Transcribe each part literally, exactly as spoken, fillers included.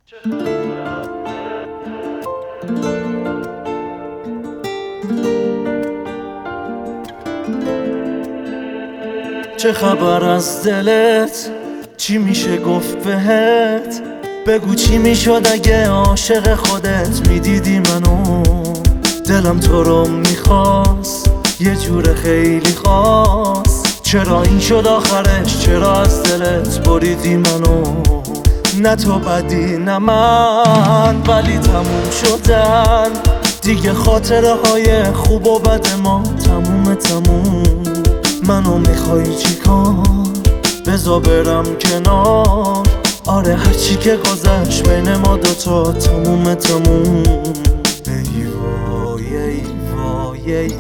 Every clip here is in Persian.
چه خبر از دلت؟ چی میشه گفت بهت؟ بگو چی میشد اگه عاشق خودت میدیدی منو؟ دلم تو رو میخواست یه جور خیلی خاص. چرا این شد آخرش؟ چرا از دلت بریدی منو؟ نه تو بدی نه من، ولی تموم شدن دیگه. خاطره های خوب و بد ما تموم تموم. منو میخوای چی کار؟ بذار برم کنار. آره هرچی که گذشت بین ما دوتا تموم تموم. ای وای ای وای ای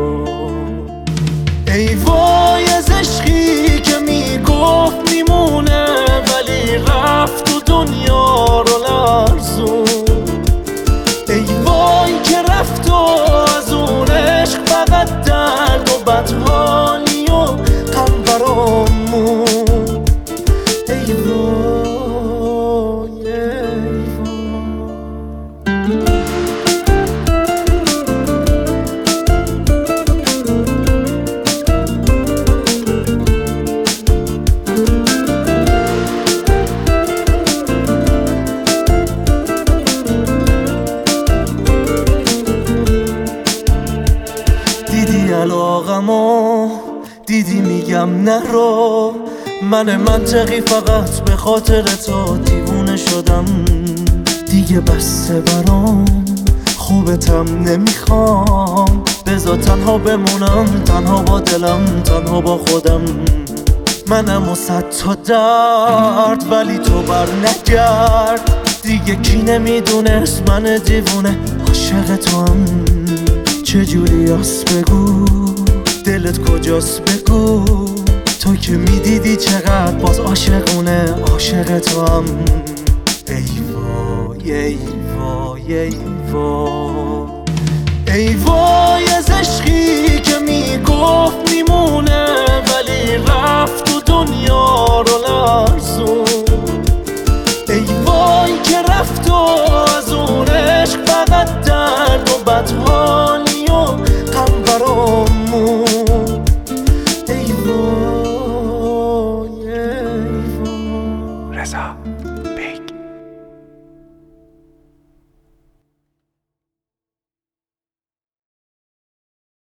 وای ای وای از عشقی که میگفت میمونه ولی رفت تو دنیا رو لرزون. ای وای که رفت و از اون عشق فقط درد و بدحالی و غم برامون. ای وای ای دیدی علاقمو؟ دیدی میگم نرو؟ من منطقی فقط به خاطر تو دیوونه شدم. دیگه بسته برام، خوبتم نمیخوام. بذار تنها بمونم، تنها با دلم، تنها با خودم. منم و صد تا درد ولی تو بر نگرد. دیگه کی نمیدونست من دیوونه عاشق تو هم. چجوری هست بگو؟ دلت کجاست بگو؟ تو که میدیدی چقدر باز عاشقونه عاشق تو هم. ای وای ای وای ای وای ای وای از عشقی که میگفت میمونه